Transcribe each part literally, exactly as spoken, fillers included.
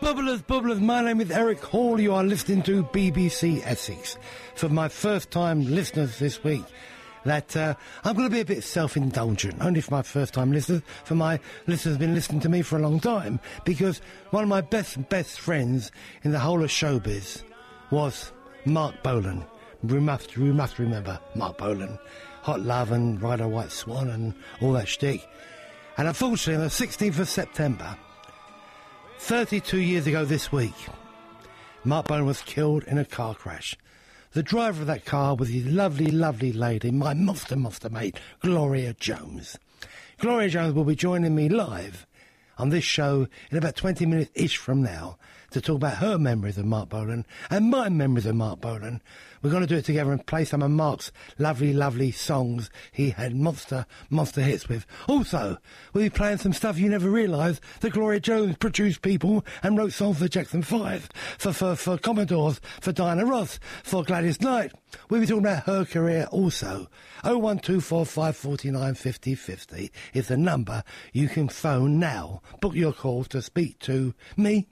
Bubblers, bubblers, my name is Eric Hall. You are listening to B B C Essex. For my first-time listeners this week, that uh, I'm going to be a bit self-indulgent, only for my first-time listeners. For my listeners have been listening to me for a long time, because one of my best, best friends in the whole of showbiz was Mark Bolan. We must, we must remember Mark Bolan. Hot Love and Ride a White Swan and all that shtick. And unfortunately, on the sixteenth of September, thirty-two years ago this week, Mark Bolan was killed in a car crash. The driver of that car was his lovely, lovely lady, my monster, monster mate, Gloria Jones. Gloria Jones will be joining me live on this show in about twenty minutes-ish from now to talk about her memories of Mark Bolan and my memories of Mark Bolan. We're going to do it together and play some of Mark's lovely, lovely songs he had monster, monster hits with. Also, we'll be playing some stuff you never realised that Gloria Jones produced people and wrote songs for Jackson five, for, for, for Commodores, for Diana Ross, for Gladys Knight. We'll be talking about her career also. oh one two four five four nine five oh five oh is the number you can phone now. Book your calls to speak to me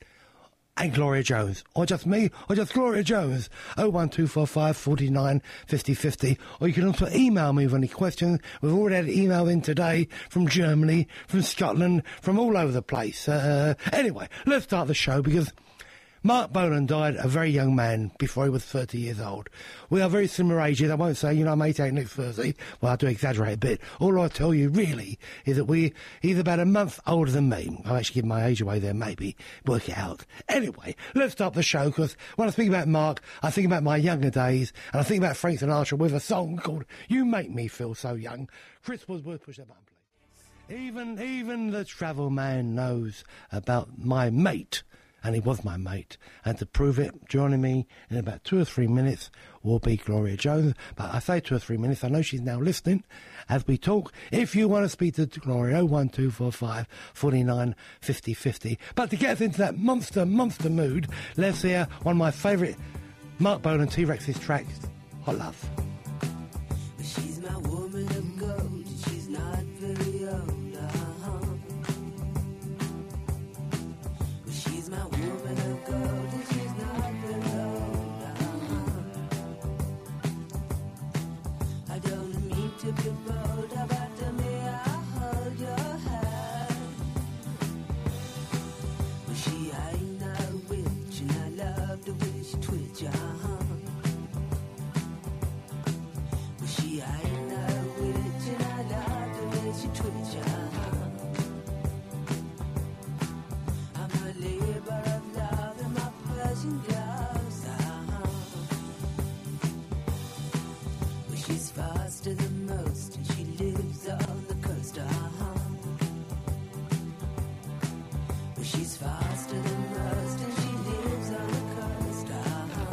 and Gloria Jones, or just me, or just Gloria Jones. oh one two four five four nine five oh five oh. Or you can also email me with any questions. We've already had an email in today from Germany, from Scotland, from all over the place. Uh, anyway, let's start the show, because Mark Bolan died a very young man before he was thirty years old. We are very similar ages. I won't say, you know, I'm eighty-eight next Thursday. Well, I do exaggerate a bit. All I'll tell you, really, is that we he's about a month older than me. I'll actually give my age away there, maybe. Work it out. Anyway, let's start the show, because when I think about Mark, I think about my younger days, and I think about Frank Sinatra with a song called You Make Me Feel So Young. Chris Woodward, push that button, please. Even, even the travel man knows about my mate. And he was my mate. And to prove it, joining me in about two or three minutes will be Gloria Jones. But I say two or three minutes, I know she's now listening as we talk. If you want to speak to Gloria, oh one two four five four nine five oh five oh. But to get us into that monster, monster mood, let's hear one of my favourite Mark Bolan T-Rex's tracks, Hot Love. She's my woman of gold, she's not very old. She's my woman of gold, and she's not very old. Uh-huh. I don't mean to be bold, but to me I hold your hand. Well, she ain't no witch, and I love the way she twitch, uh-huh. Well, she ain't no witch, and I love the way she twitch, uh-huh. Labor of love in my Persian gloves, uh-huh. Well, she's faster than most, and she lives on the coast, uh-huh. Well, she's faster than most, and she lives on the coast, uh-huh.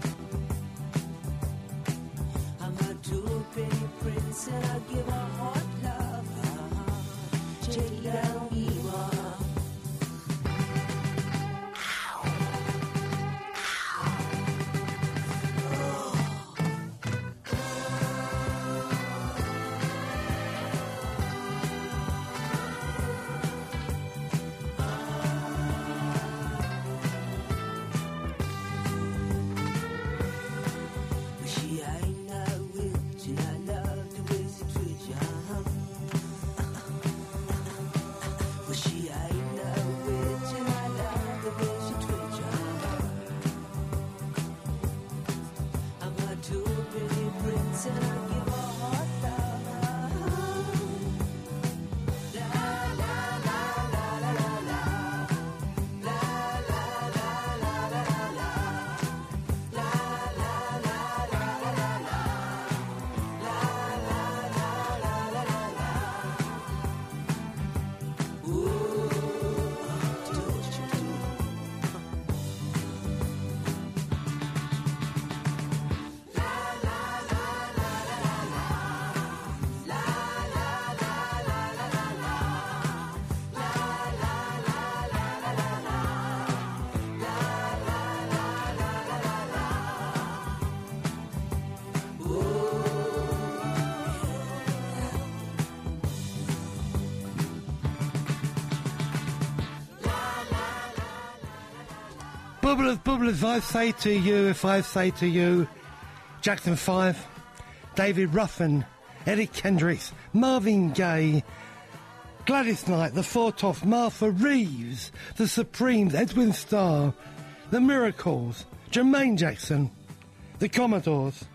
I'm her two penny prince, and I give her hot love, uh-huh. Take down evil. Bubblers, bubblers, I say to you, if I say to you, Jackson five, David Ruffin, Eddie Kendricks, Marvin Gaye, Gladys Knight, The Four Tops, Martha Reeves, The Supremes, Edwin Starr, The Miracles, Jermaine Jackson, The Commodores.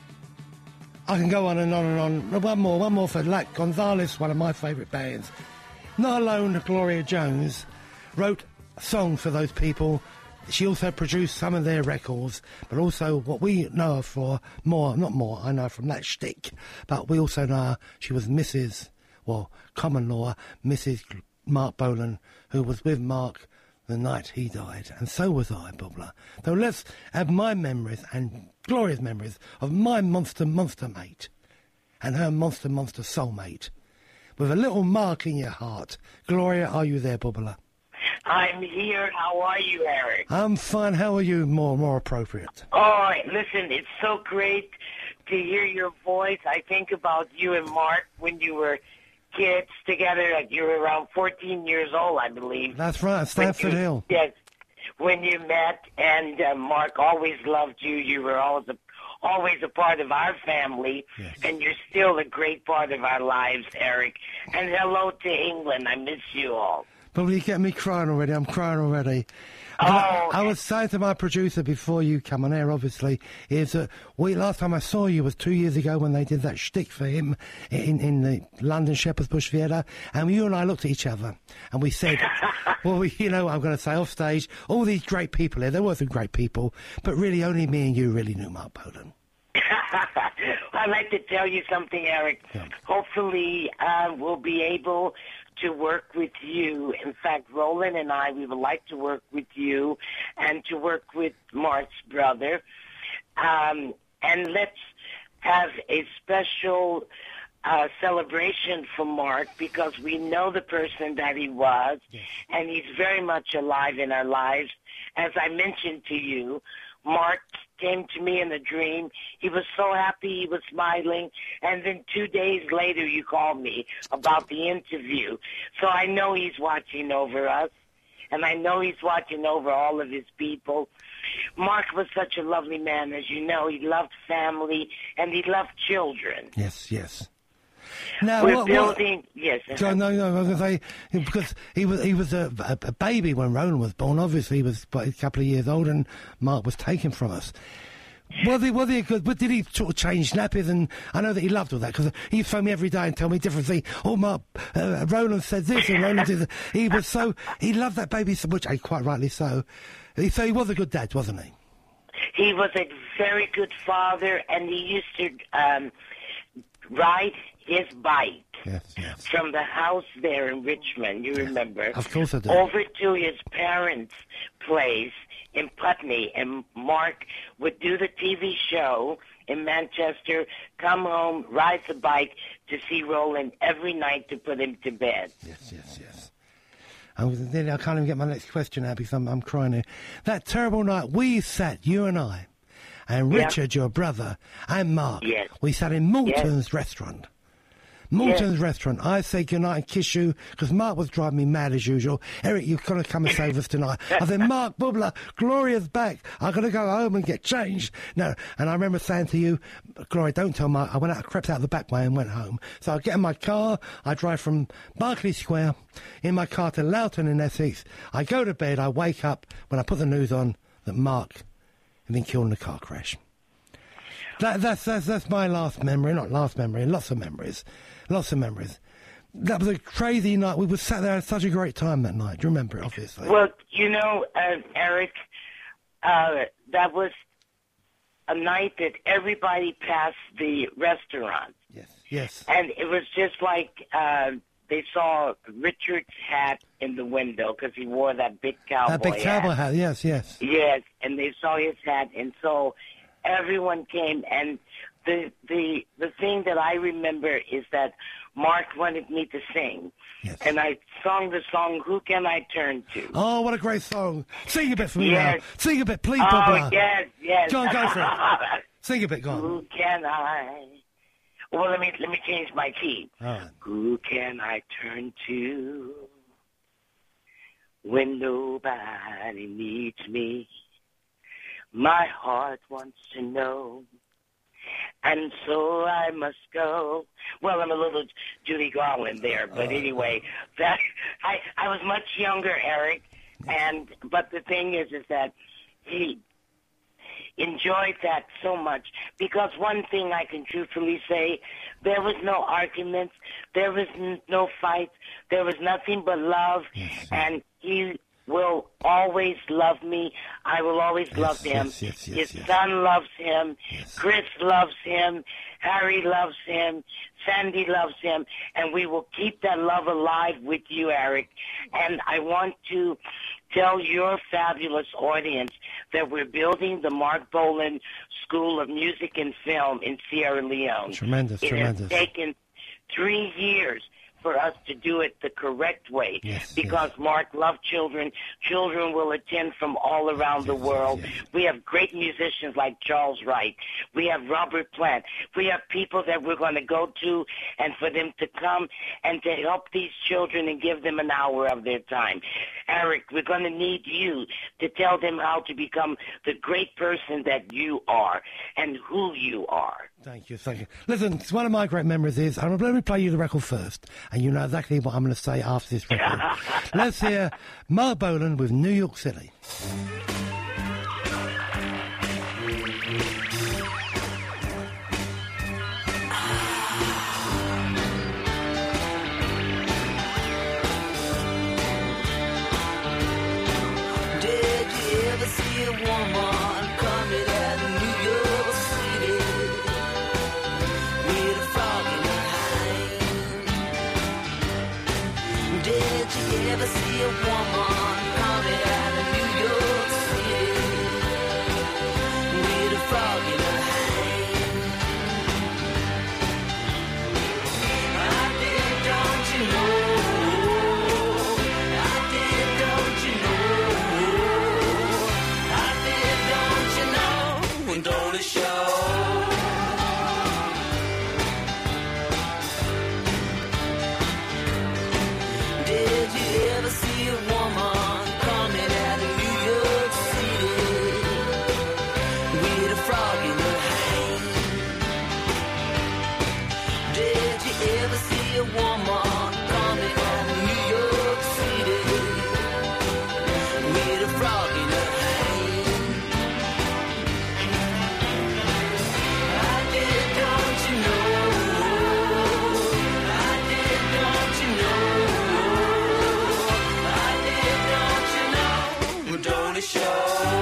I can go on and on and on. One more, one more for Lac Gonzalez, one of my favourite bands. Not alone Gloria Jones wrote a song for those people. She also produced some of their records, but also what we know her for, more, not more, I know from that shtick, but we also know her, she was Missus, well, common law, Missus Mark Bolan, who was with Mark the night he died, and so was I, Bubbler. So let's have my memories and Gloria's memories of my monster, monster mate and her monster, monster soulmate. With a little mark in your heart. Gloria, are you there, Bubbler? I'm here. How are you, Eric? I'm fine. How are you? More, more appropriate. Oh, listen, it's so great to hear your voice. I think about you and Mark when you were kids together. Like you were around fourteen years old, I believe. That's right, Stanford you, Hill. Yes, when you met, and uh, Mark always loved you. You were always a, always a part of our family, yes. And you're still a great part of our lives, Eric. And hello to England. I miss you all. But you get me crying already. I'm crying already. Oh, I, I was saying to my producer before you come on air, obviously, is that we last time I saw you was two years ago when they did that shtick for him in, in the London Shepherd's Bush Theatre, and you and I looked at each other and we said, well, we, you know what I'm going to say off stage, all these great people here, there were some great people, but really only me and you really knew Mark Bolan. I'd like to tell you something, Eric. Yeah. Hopefully uh, we'll be able to work with you. In fact, Roland and I, we would like to work with you and to work with Mark's brother. Um, and let's have a special uh, celebration for Mark because we know the person that he was, yes. And he's very much alive in our lives. As I mentioned to you, Mark came to me in a dream. He was so happy, he was smiling, and then two days later you called me about the interview. So I know he's watching over us, and I know he's watching over all of his people. Mark was such a lovely man, as you know. He loved family, and he loved children. Yes, yes. Now, We're what, building... What, yes. no, no, no, I was going to say, because he was he was a, a, a baby when Roland was born. Obviously, he was a couple of years old, and Mark was taken from us. Was he, was he good? But did he sort of change nappies? And I know that he loved all that, because he'd phone me every day and tell me different things. Oh, Mark, uh, Roland said this, and Roland did that. He was so... He loved that baby so much, and quite rightly so. So he was a good dad, wasn't he? He was a very good father, and he used to um, ride his bike yes, yes. from the house there in Richmond, you yes. remember, of course I do. over to his parents' place in Putney, and Mark would do the T V show in Manchester, come home, ride the bike to see Roland every night to put him to bed. Yes, yes, yes. I, was, I can't even get my next question out because I'm, I'm crying here. That terrible night, we sat, you and I, and Richard, yeah. your brother, and Mark, yes. we sat in Moulton's yes. restaurant. Moulton's yes. restaurant. I say goodnight and kiss you, because Mark was driving me mad as usual. Eric, you've got to come and save us tonight. I said, Mark Bubbler, Gloria's back. I've got to go home and get changed. No, and I remember saying to you, Gloria, don't tell Mark. I went out, crept out the back way and went home. So I get in my car, I drive from Berkeley Square in my car to Loughton in Essex. I go to bed, I wake up when I put the news on that Mark had been killed in a car crash. That, that's, that's, that's my last memory, not last memory, lots of memories. Lots of memories. That was a crazy night. We were sat there at such a great time that night. Do you remember it, obviously? Well, you know, uh, Eric, uh, that was a night that everybody passed the restaurant. Yes, yes. And it was just like uh, they saw Richard's hat in the window because he wore that big cowboy hat. That big cowboy hat, hat, yes, yes. Yes, and they saw his hat, and so everyone came, and The, the the thing that I remember is that Mark wanted me to sing. Yes. And I sung the song, Who Can I Turn To? Oh, what a great song. Sing a bit for me yes. now. Sing a bit, please, Oh, Barbara. yes, yes. Go on, go for it. Sing a bit, go on. Who can I... Well, let me, let me change my key. All right. Who can I turn to when nobody needs me? My heart wants to know, and so I must go. Well, I'm a little Judy Garland there, but anyway, that I I was much younger, Eric, and but the thing is, is that he enjoyed that so much, because one thing I can truthfully say, there was no arguments, there was n- no fights, there was nothing but love, yes, and he will always love me. I will always yes, love him. Yes, yes, yes, His yes. son loves him. Yes. Chris loves him. Harry loves him. Sandy loves him. And we will keep that love alive with you, Eric. And I want to tell your fabulous audience that we're building the Mark Bolan School of Music and Film in Sierra Leone. Tremendous, it tremendous. It has taken three years for us to do it the correct way, yes, because yes. Mark loved children. Children will attend from all around the world. Yes, yes. We have great musicians like Charles Wright. We have Robert Plant. We have people that we're going to go to, and for them to come and to help these children and give them an hour of their time. Eric, we're going to need you to tell them how to become the great person that you are and who you are. Thank you, thank you. Listen, it's one of my great memories is, I'm going to play you the record first, and you know exactly what I'm going to say after this record. Let's hear Mark Bolan with New York City. Did you ever see a woman coming out of New York City with a frog in her hand? Did you ever see a woman coming out of New York City with a frog in her hand? I did, don't you know? I did, don't you know? I did, don't you know? And don't it show? Did you ever see a woman coming out of New York City with a frog in her hand? Did you ever see a woman coming out of New York City with a frog in her hand? I did, don't you know? I did, don't you know? I did, don't you know? Don't it show?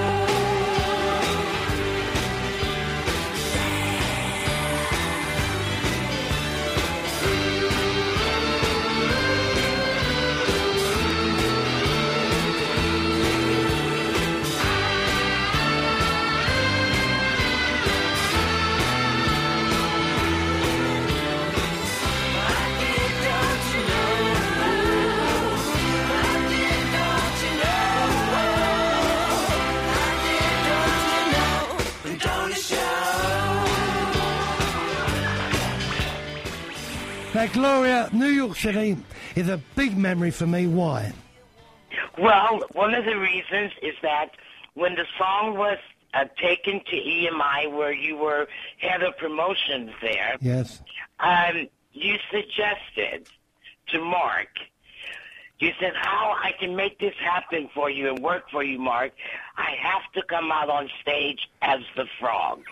Now, Gloria, New York City is a big memory for me. Why? Well, one of the reasons is that when the song was uh, taken to E M I, where you were head of promotions there, Yes. um, you suggested to Mark, you said, how I can make this happen for you and work for you, Mark, I have to come out on stage as the frog.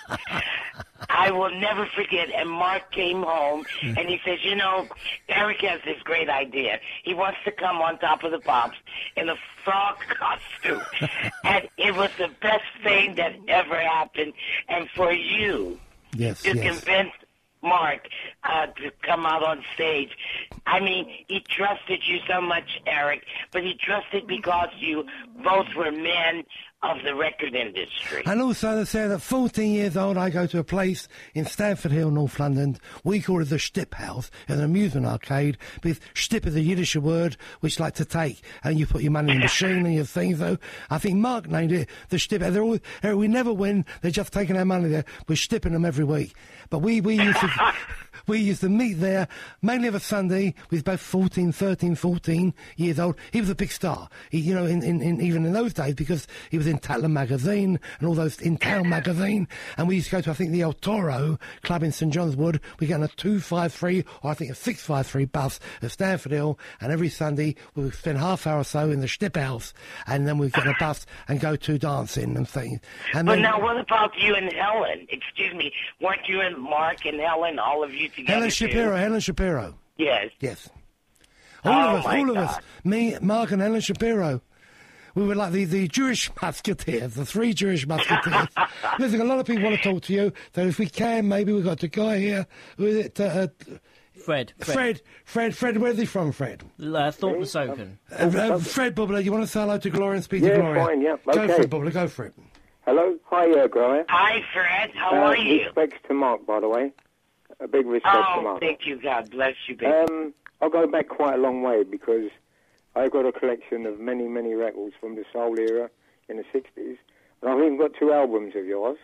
I will never forget. And Mark came home, and he says, you know, Eric has this great idea. He wants to come on Top of the Pops in a frog costume. And it was the best thing that ever happened. And for you Yes, to yes. convince Mark uh, to come out on stage, I mean, he trusted you so much, Eric, but he trusted because you both were men of the record industry. And also they say that fourteen years old, I go to a place in Stamford Hill, North London. We call it the Stip House, an amusement arcade. Because Stip is a Yiddish word which like to take, and you put your money in the machine and your thing. So I think Mark named it the Stip. They're all, we never win. They're just taking our money there. We're stipping them every week. But we, we used to we used to meet there mainly of a Sunday. We was both fourteen, thirteen, fourteen years old. He was a big star. He, you know, in, in, in even in those days, because he was in in Tatler magazine and all those in Town magazine. And we used to go to, I think, the El Toro Club in St John's Wood. We get on a two five three, or I think a six five three bus at Stamford Hill. And every Sunday we would spend half hour or so in the Stipphaus. And then we'd get a bus and go to dancing and things. And But then, now, what about you and Helen? Excuse me, weren't you and Mark and Helen, all of you together? Helen too? Shapiro, Helen Shapiro. Yes. Yes. All Oh, of us, my all of God. us. Me, Mark and Helen Shapiro. We were like the, the Jewish musketeers, the three Jewish musketeers. Listen, a lot of people want to talk to you, so if we can, maybe we've got a guy here with it. Uh, uh, Fred. Fred, Fred, Fred, where's he from, Fred? Uh, Thornton Soken. Uh, uh, Fred Bubbler, you want to say hello to Gloria and speak Yeah, to Gloria? fine, yeah, Go okay. for it, Bubbler, go for it. Hello, hi, uh, Gloria. Hi, Fred. How Uh, are you? Respects to Mark, by the way. A big respect to Oh, Mark. thank you. God bless you, baby. Um, I'll go back quite a long way because I've got a collection of many, many records from the soul era in the sixties, and I've even got two albums of yours.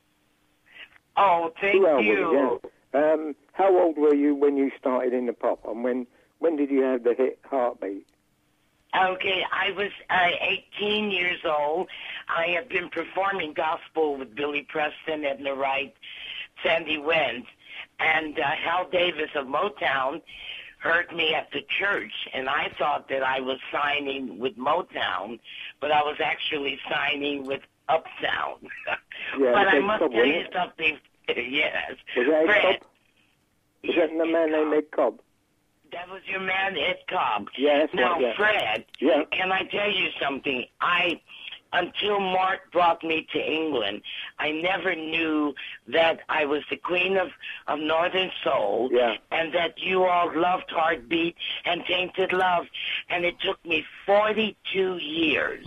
oh, thank Two albums, you. yeah. Um, how old were you when you started in the pop, and when when did you have the hit Heartbeat? Okay, I was uh, eighteen years old. I have been performing gospel with Billy Preston, Edna Wright, Sandy Wentz, and uh, Hal Davis of Motown heard me at the church, and I thought that I was signing with Motown, but I was actually signing with Uptown. Yeah, but I Ed must Cobb, tell wasn't you it? something. Yes. Was that Ed Fred. Cobb? Was that the man named Ed Cobb? That was your man, Ed Cobb. Yeah, that's now, right, yeah. Fred, Yeah. can I tell you something? I, until Mark brought me to England, I never knew that I was the queen of, of Northern Soul, Yeah. and that you all loved Heartbeat and Tainted Love, and it took me forty-two years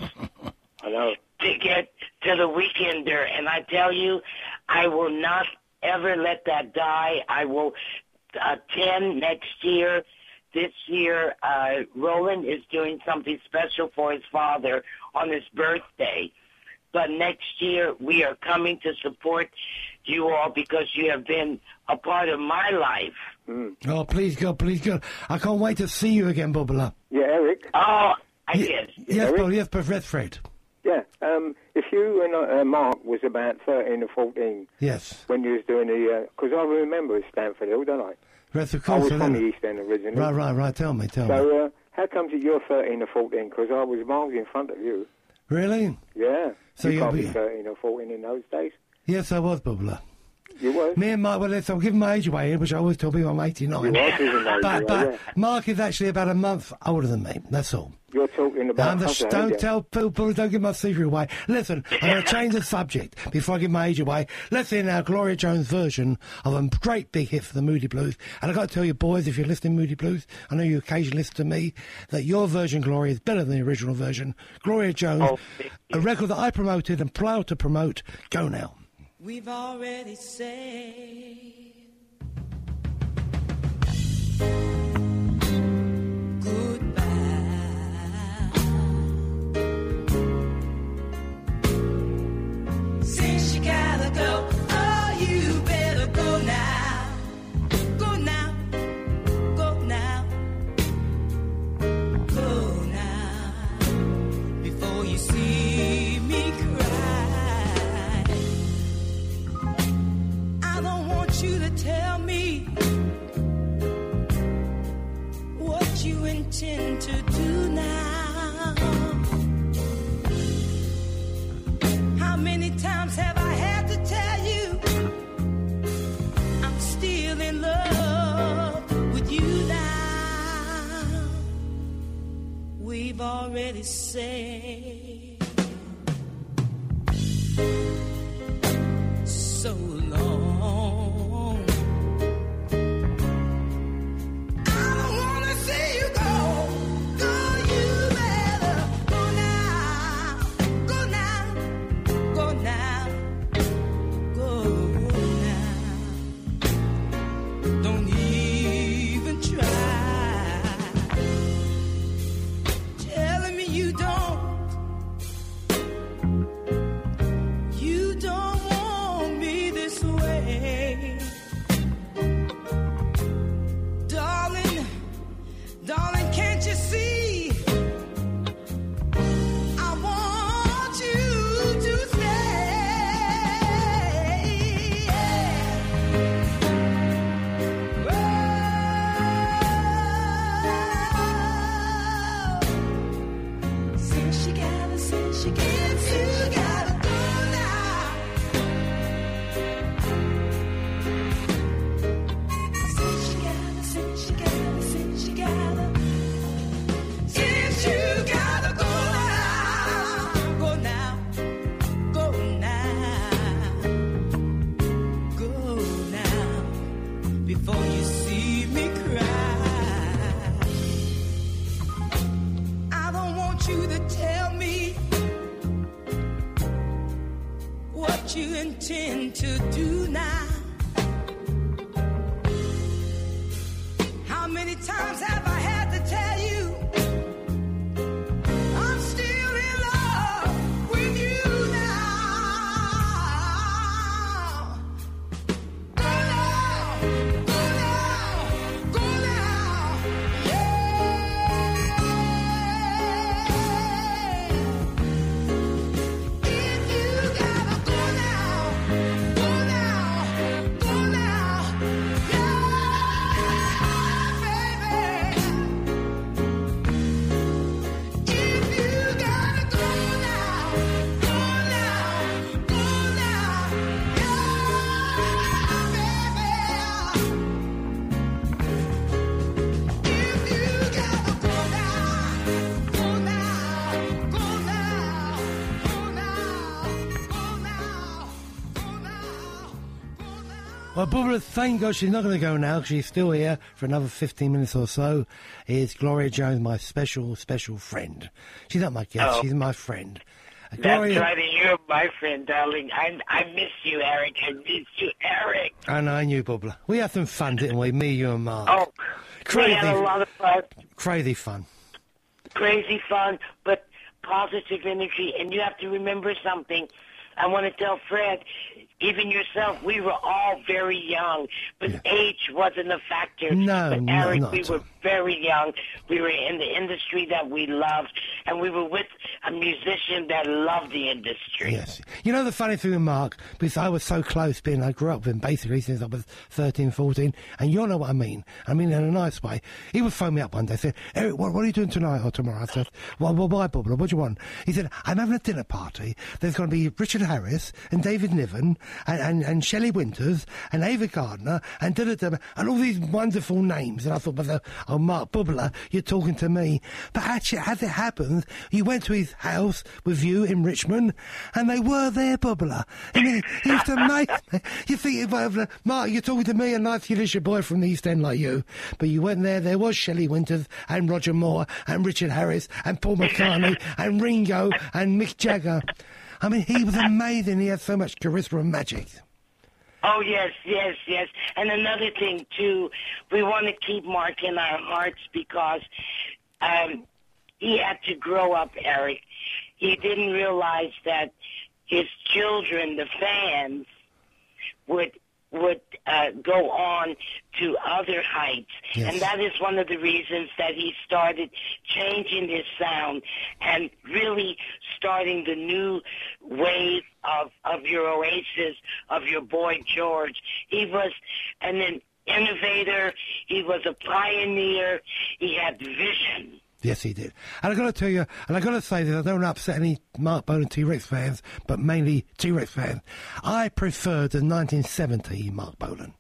I know. to get to the Weekender, and I tell you, I will not ever let that die. I will uh, ten next year. This year, uh, Roland is doing something special for his father on his birthday. But next year, we are coming to support you all because you have been a part of my life. Mm. Oh, please God, please God. I can't wait to see you again, Bubbler. Yeah, Eric. Oh, I Ye- did. Yes, Eric? Bubbler, yes, but Red Fred. Yeah. Um, if you and uh, Mark was about thirteen or fourteen Yes. when you was doing the, because I remember Stamford Hill, don't I? Red, of I was course. from I the know. East End originally. Right, right, right. Tell me, tell me. So uh, how comes that you're thirteen or fourteen? Because I was miles in front of you. Really? Yeah. So you you'll can't be be- thirteen or fourteen in those days. Yes, I was, Bubbler. You was. Me and Mark, well, let's, I'm giving my age away, which I always tell people I'm eighty-nine. You was, isn't it? But, You but are, yeah. Mark is actually about a month older than me. That's all. You're talking about. I'm the, Husser, don't ain't you? tell people, don't give my secret away. Listen, I'm going to change the subject before I give my age away. Let's hear now Gloria Jones' version of a great big hit for the Moody Blues. And I've got to tell you, boys, if you're listening to Moody Blues, I know you occasionally listen to me, that your version, Gloria, is better than the original version. Gloria Jones, Oh, thank you. a record that I promoted and proud to promote. Go now. We've already said goodbye. Since you gotta go, oh, you better go now. Go now, go now, go now. Before you see me cry. I don't want you to tell me what you intend to do now. How many times have I had to tell you I'm still in love with you now? We've already said so long. I don't wanna see you go. Go, you better go now. Go now. Go now. Go now. Don't even try. Telling me you don't. You don't want me this way. you gotta, since you gotta, since you gotta go now. Since you gotta, since you gotta, since you gotta, since you gotta go now, go now, go now, go now, before you see me cry. I don't want you to tell me what you intend to do now. How many times have I had to tell you I'm still in love with you now? Go now, go now, go now, yeah. If you gotta go now, go now, go now, yeah, baby. If you gotta go now, go now, go now, yeah, baby. If you gotta go now, go now, go now, go now, go now, go now, go now. Well, Bubba, thank God she's not going to go now because she's still here for another fifteen minutes or so. Is Gloria Jones, my special, special friend. She's not my guest, Oh. she's my friend. Uh, That's Gloria, right, and you're my friend, darling. I I miss you, Eric. I miss you, Eric. and I knew Bubba. We had some fun, didn't we? Me, you and Mark. Oh, Crazy. we had a lot of fun, Crazy fun. crazy fun, but positive energy. And you have to remember something. I want to tell Fred, even yourself, we were all very young, but Yeah. age wasn't a factor. No, but no, Eric, not we at were all. very young. We were in the industry that we loved, and we were with a musician that loved the industry. Yes. You know the funny thing with Mark, because I was so close, being I grew up with him basically since I was thirteen, fourteen, and you'll know what I mean. I mean in a nice way. He would phone me up one day and say, Eric, what, what are you doing tonight or tomorrow? I said, well, well, why, Bubba? What do you want? He said, I'm having a dinner party. There's going to be Richard Harris and David Niven and, and, and Shelley Winters and Ava Gardner and da, da, da, and all these wonderful names. And I thought, well, oh, Mark Bubba, you're talking to me. But actually, as it happened, you went to his house with you in Richmond, and they were there, Bubba. I mean, it's amazing. You think, well, Mark, you're talking to me, a nice Yiddish boy from the East End like you. But you went there, there was Shelley Winters and Roger Moore and Richard Harris and Paul McCartney and Ringo and Mick Jagger. I mean, he was amazing. He had so much charisma and magic. Oh, yes, yes, yes. And another thing, too, we want to keep Mark in our hearts because um, he had to grow up, Eric. He didn't realize that his children, the fans, would would uh, go on to other heights. Yes. And that is one of the reasons that he started changing his sound and really starting the new wave of, of your Oasis, of your Boy George. He was an innovator. He was a pioneer. He had vision. Yes, he did. And I got to tell you, and I got to say that I don't upset any Mark Bolan T-Rex fans, but mainly T-Rex fans. I prefer the nineteen seventy Mark Bolan.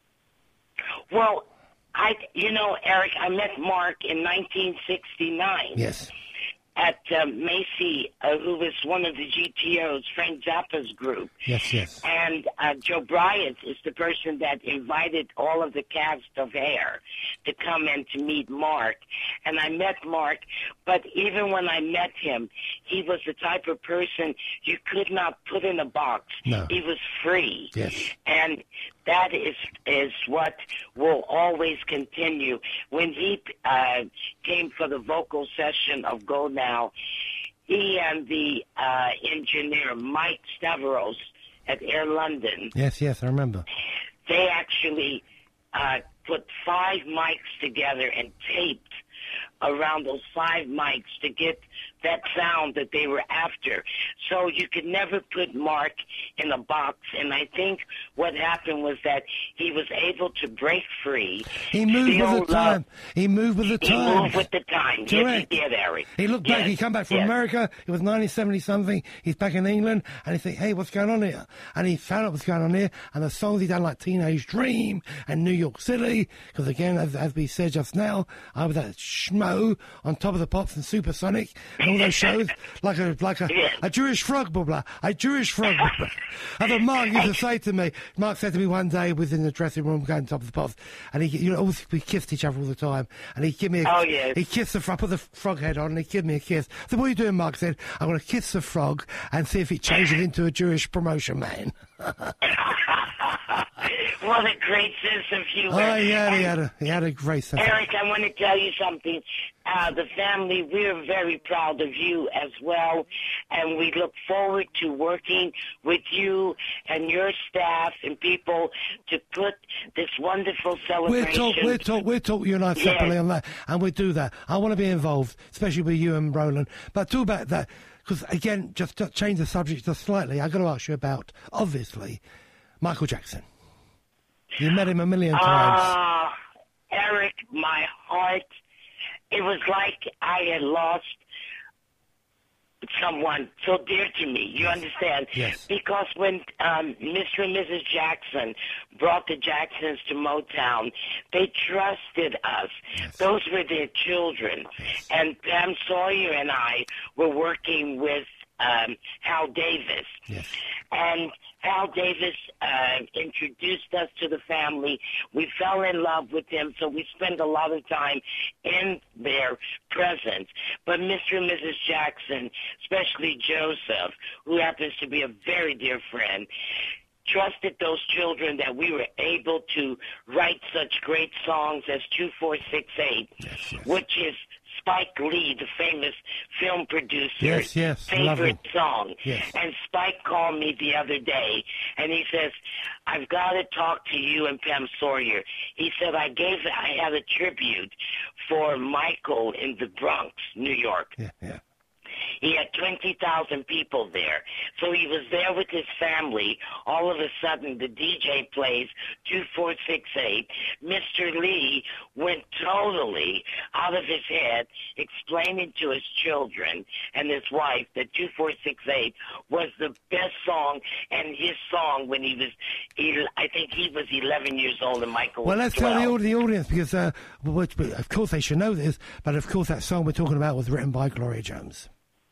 Well, I, you know, Eric, I met Mark in nineteen sixty-nine. Yes. At uh, Macy, uh, who was one of the G T Os, Frank Zappa's group. Yes, yes. And uh, Joe Bryant is the person that invited all of the cast of Hair to come in to meet Mark. And I met Mark, but even when I met him, he was the type of person you could not put in a box. No. He was free. Yes. And that is is what will always continue. When he uh, came for the vocal session of Go Now, he and the uh, engineer, Mike Stavros, at Air London, Yes, yes, I remember. they actually uh, put five mics together and taped around those five mics to get that sound that they were after. So you could never put Mark in a box. And I think what happened was that he was able to break free. He moved with still the time. love- He moved with the He time. moved with the time. Correct. Yes, he did, Eric. He looked back, Yes, he come back from yes. America, it was nineteen seventy something, he's back in England, and he think, hey, what's going on here? And he found out what's going on here, and the songs he done like Teenage Dream and New York City, because again, as, as we said just now, I was that schmo on Top of the Pops and Supersonic, and all those shows, like a like a, Yes. a Jewish frog bubbler, a Jewish frog bubbler. And then Mark used to say to me, Mark said to me one day, was in the dressing room going Top of the Pops, and he, you know, always, we kissed each other all the time, and he'd give me a, Oh, yes. he kissed the frog, put the frog head on, and he gave me a kiss. I said, what are you doing, Mark? I said, I'm going to kiss the frog and see if it changes into a Jewish promotion man. What a great sense of humor. Oh, he had, he And had a, he had a great sense of- Eric, I want to tell you something. Uh, the family, we're very proud of you as well, and we look forward to working with you and your staff and people to put this wonderful We'll celebration. talk, we'll talk, we'll talk you and I separately Yes. on that, and we'll do that. I want to be involved, especially with you and Roland. But talk about that, because again, just to change the subject just slightly, I've got to ask you about, obviously, Michael Jackson. You met him a million times. Ah, Eric, my heart, it was like I had lost someone so dear to me. You understand? Yes. Because when um, Mister and Missus Jackson brought the Jacksons to Motown, they trusted us. Yes. Those were their children. Yes. And Pam Sawyer and I were working with um, Hal Davis. Yes. And Hal Davis uh, introduced us to the family. We fell in love with them, so we spent a lot of time in their presence. But Mister and Missus Jackson, especially Joseph, who happens to be a very dear friend, trusted those children that we were able to write such great songs as two four six eight, Yes, yes. which is Spike Lee, the famous film producer, Yes, yes, love favorite him. song. Yes. And Spike called me the other day, and he says, I've got to talk to you and Pam Sawyer. He said, I gave, I had a tribute for Michael in the Bronx, New York. Yeah, yeah. He had twenty thousand people there. So he was there with his family. All of a sudden, the D J plays two four six eight. Mister Lee went totally out of his head, explaining to his children and his wife that two four six eight was the best song, and his song when he was, he, I think he was eleven years old and Michael Well, was let's twelve. tell the, the audience, because, uh, which, of course, they should know this, but of course, that song we're talking about was written by Gloria Jones.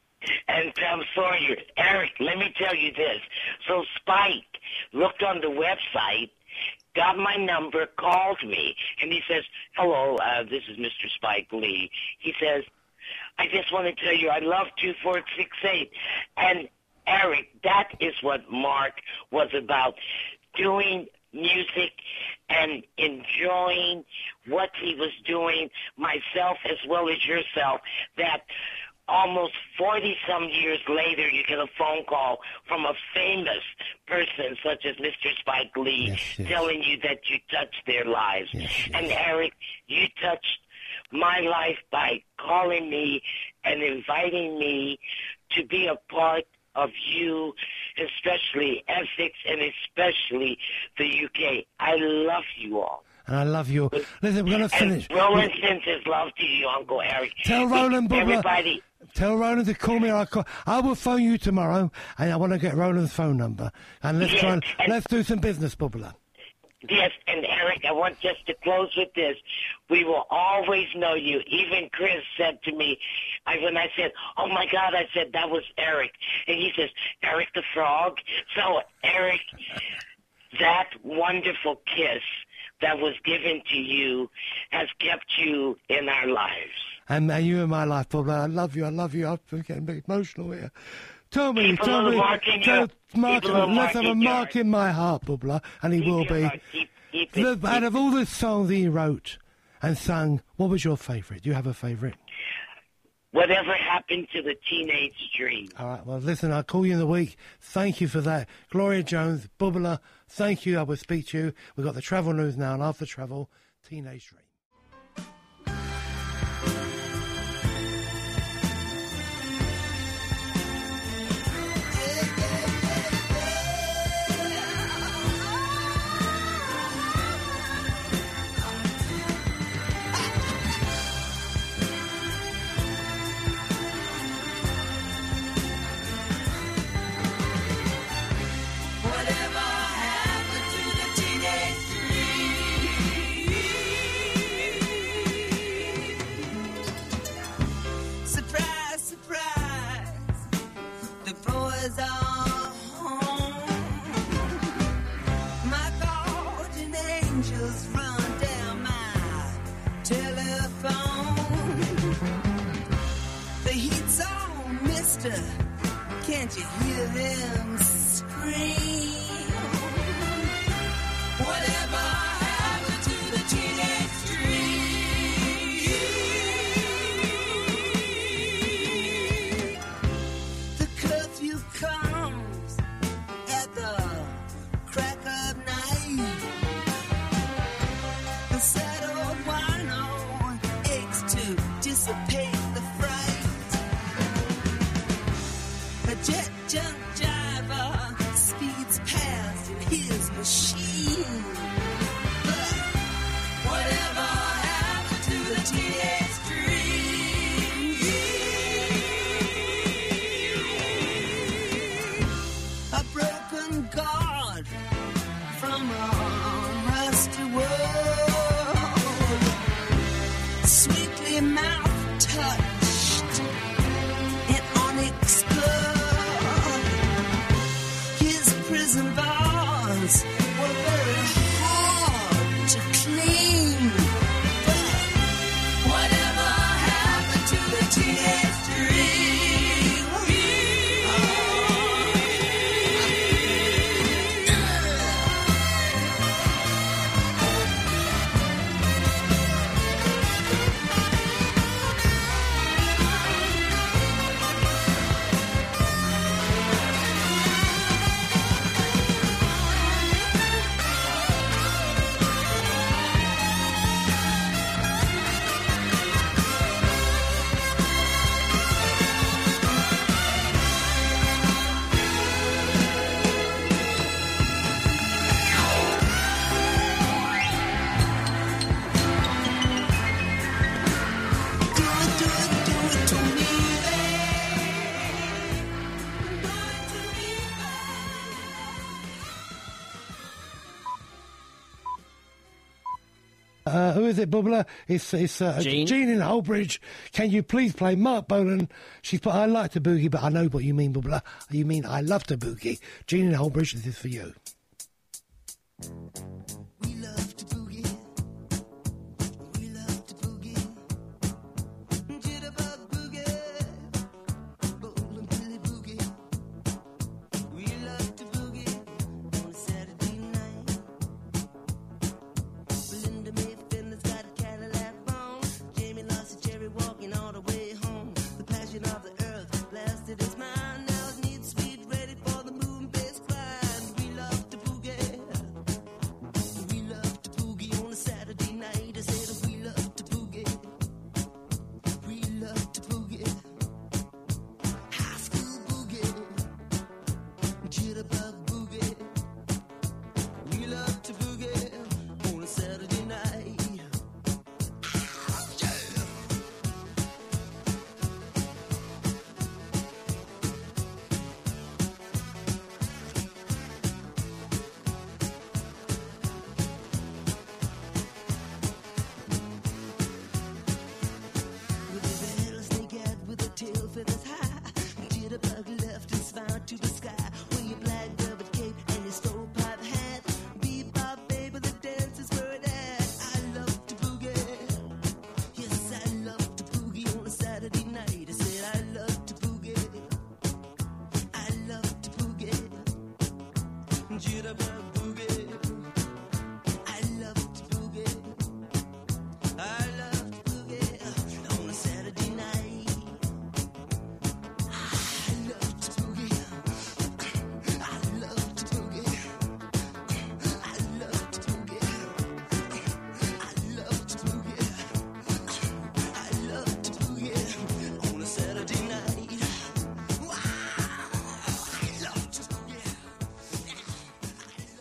And Pam Sawyer, Eric, let me tell you this. So Spike looked on the website, got my number, called me, and he says, hello, uh, this is Mister Spike Lee. He says, I just want to tell you I love two four six eight. And Eric, that is what Mark was about, doing music and enjoying what he was doing, myself as well as yourself, that almost forty-some years later, you get a phone call from a famous person such as Mister Spike Lee Yes, yes. telling you that you touched their lives. Yes, yes. And Eric, you touched my life by calling me and inviting me to be a part of you, especially Essex and especially the U K. I love you all. And I love you. Listen, we're going to finish. And Roland sends his love to you, Uncle Eric. Tell Roland Bubbler. Everybody. Tell Roland to call me, or I call. I will phone you tomorrow, and I want to get Roland's phone number, and let's Yes, try and, and- let's do some business, Bubbler. Yes, and Eric, I want just to close with this. We will always know you. Even Chris said to me, I, when I said, oh, my God, I said, that was Eric. And he says, Eric the Frog? So, Eric, that wonderful kiss that was given to you has kept you in our lives. And uh, you in my life, Bubbler. I love you. I love you. I'm getting a bit emotional here. Tell me, Keep a tell little me, mark in tell your- Mark, keep a little let's mark have a in your mark heart. in my heart, Bubbler, and he Keep will your be. heart, Keep, keep it, The, out keep- of all the songs he wrote and sung, what was your favourite? Do you have a favourite? Whatever happened to the teenage dream? All right, well, listen, I'll call you in the week. Thank you for that. Gloria Jones, Bubbler, thank you. I will speak to you. We've got the travel news now, and after travel, Teenage Dream. the floor is all home. My guardian angels run down my telephone. The heat's on, mister. Can't you hear them scream? Whatever happened to the teenage dream? The curfew comes at the crack of night. The sad old wino aches to dissipate the fright. A jet junk driver speeds past in his machine. But whatever happened to the teenage dream? A broken guard from a rusty world, sweetly mouth touched in onyx blood. His prison bars were very hard to clean. But whatever happened to the teenage dream? Do it, do it, do it to me, babe. Do it to me, Uh, who is it, Bubbler? It's it's uh, Jean. Jean in Holbridge. Can you please play Mark Bolan? She's put, I like to boogie, but I know what you mean, Bubbler. You mean I love to boogie. Jean in Holbridge, this is for you. We love to boogie. We love to boogie. Jitterbug boogie. Bowling Billy boogie. We love to boogie on a Saturday night. Belinda May Finley's got a Cadillac on. Jamie lost a cherry walking all the way home. The passion of the earth blasted his mind. Now his needs sweet, ready for the moon bass grind. We love to boogie. We love to boogie on a Saturday night. I said we love to boogie. We love to boogie. High school boogie. Jitterbug boogie. We love to boogie on a Saturday night. Yeah. With a rattlesnake head with a tail feathers high, Jitterbug left and smiled to the sky. Wear your black velvet cape and your stovepipe hat. Bebop, baby, the dance is where it at. I love to boogie. Yes, I love to boogie on a Saturday night. I said I love to boogie. I love to boogie. Jitterbug boogie. I love to boogie. I love to boogie on a Saturday night. I love to boogie. I love to boogie. I love to boogie. I love to boogie. I love to boogie on a Saturday night. Wow, I love to boogie.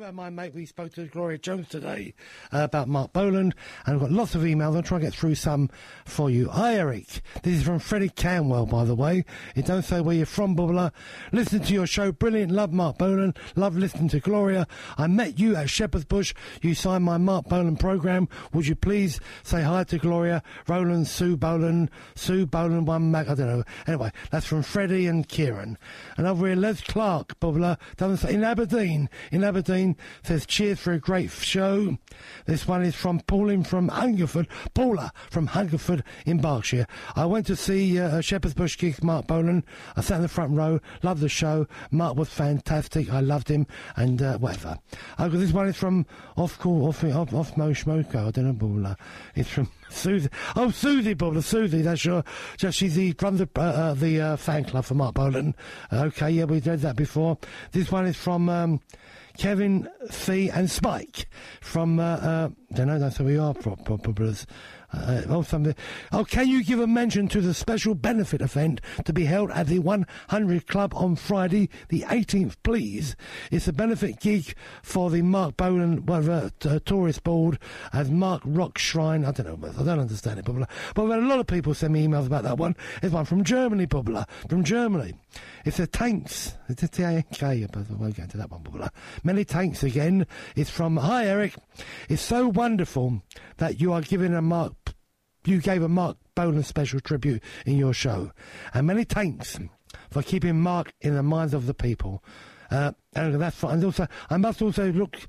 uh, my mate, we spoke to Gloria Jones today uh, about Mark Boland, and I've got lots of emails. I'll try and get through some for you. Hi, Eric. This is from Freddie Canwell, by the way. It don't say where you're from, Bubbler. Listen to your show. Brilliant. Love Mark Boland. Love listening to Gloria. I met you at Shepherd's Bush. You signed my Mark Boland programme. Would you please say hi to Gloria, Roland, Sue Boland, Sue Boland, one Mac, I don't know. Anyway, that's from Freddie and Kieran. And over here, Les Clark, Bubbler, doesn't say, in Aberdeen. In Aberdeen, says cheers for a great show. This one is from Pauline from Hungerford. Paula from Hungerford in Berkshire. I went to see uh, Shepherd's Bush gig, Mark Boland. I sat in the front row. Loved the show. Mark was fantastic. I loved him. And uh, whatever. Uh, this one is from Off Call, Off Off, off Mo Schmoko. I don't know, Bubbler. It's from Susie. Oh, Susie, Bubbler. Susie, that's your. Just she's the from the uh, uh, the uh, fan club for Mark Boland. Uh, okay, yeah, we read that before. This one is from um, Kevin, Fee, and Spike from. Uh, uh, don't know. That's who we are, probably. Uh, oh, something. Oh, can you give a mention to the special benefit event to be held at the one hundred Club on Friday, the eighteenth, please? It's a benefit gig for the Mark Boland whatever, uh, tourist board as Mark Rock Shrine. I don't know. I don't understand it, Bubbler. But we've had a lot of people send me emails about that one. It's one from Germany, Bubbler. From Germany. It's a tanks. It's a T A N K. But I won't get into that one, Bubbler. Many thanks again. It's from, hi, Eric. It's so wonderful that you are giving a Mark You gave a Mark Boland special tribute in your show. And many thanks for keeping Mark in the minds of the people. Uh, and that's fine. And also, I must also look...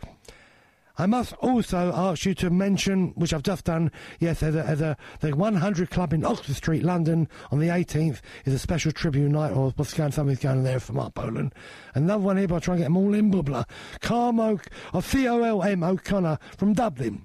I must also ask you to mention, which I've just done, yes, as a, as a, the one hundred Club in Oxford Street, London, on the eighteenth, is a special tribute night, or what's going, something's going on there for Mark Boland. Another one here, but I'll try and get them all in, Bubbler. Carmo, or C O L M O'Connor from Dublin.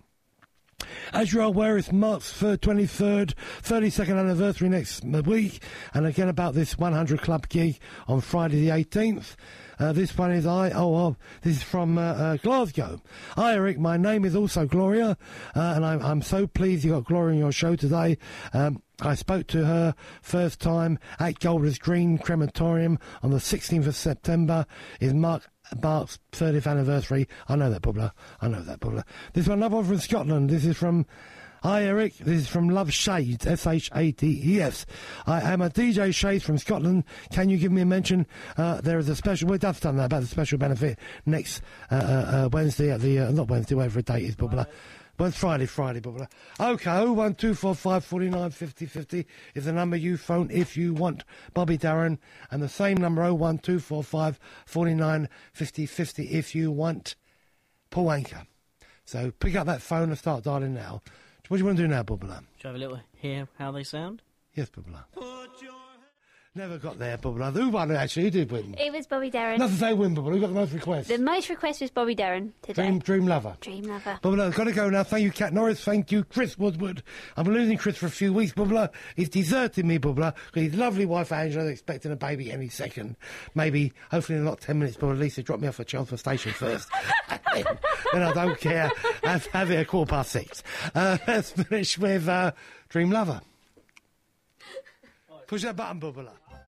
As you're aware, it's Mark's twenty-third, thirty-second anniversary next week, and again about this one hundred Club gig on Friday the eighteenth. Uh, this one is I. Oh, oh this is from uh, uh, Glasgow. Hi, Eric. My name is also Gloria, uh, and I'm, I'm so pleased you got Gloria on your show today. Um, I spoke to her first time at Golders Green Crematorium on the sixteenth of September. Is Mark Mark's thirtieth anniversary. I know that, Bubbler. I know that, Bubbler. This one, another one from Scotland. This is from... Hi, Eric. This is from Love Shades, S H A D E S. I am a D J Shades from Scotland. Can you give me a mention? Uh, there is a special... We've just done that about the special benefit next uh, uh, uh, Wednesday at the... Uh, not Wednesday, whatever a date is, Bubbler. Well, it's Friday, Friday, Bubbler. OK, oh one two four five four nine five oh five oh is the number you phone if you want Bobby Darren. And the same number, oh one two four five four nine five oh five oh, if you want Paul Anka. So pick up that phone and start dialing now. What do you want to do now, Bubbler? Shall I have a little hear how they sound? Yes, Bubbler. Never got there, Bubbler. Who won, actually? Who did win? It was Bobby Darren. Nothing to say win, Bubbler. Who got the most requests? The most request was Bobby Darren today. Dream, Dream Lover. Dream Lover. Bubbler, I've got to go now. Thank you, Kat Norris. Thank you, Chris Woodward. I've been losing Chris for a few weeks, Bubbler. He's deserted me, Bubbler. His lovely wife, Angela, is expecting a baby any second. Maybe, hopefully in not ten minutes, but at least they drop me off at Chelmsford Station first. then, then I don't care. Have, have it at quarter past six. Uh, let's finish with uh, Dream Lover. Push that button, Bubbler.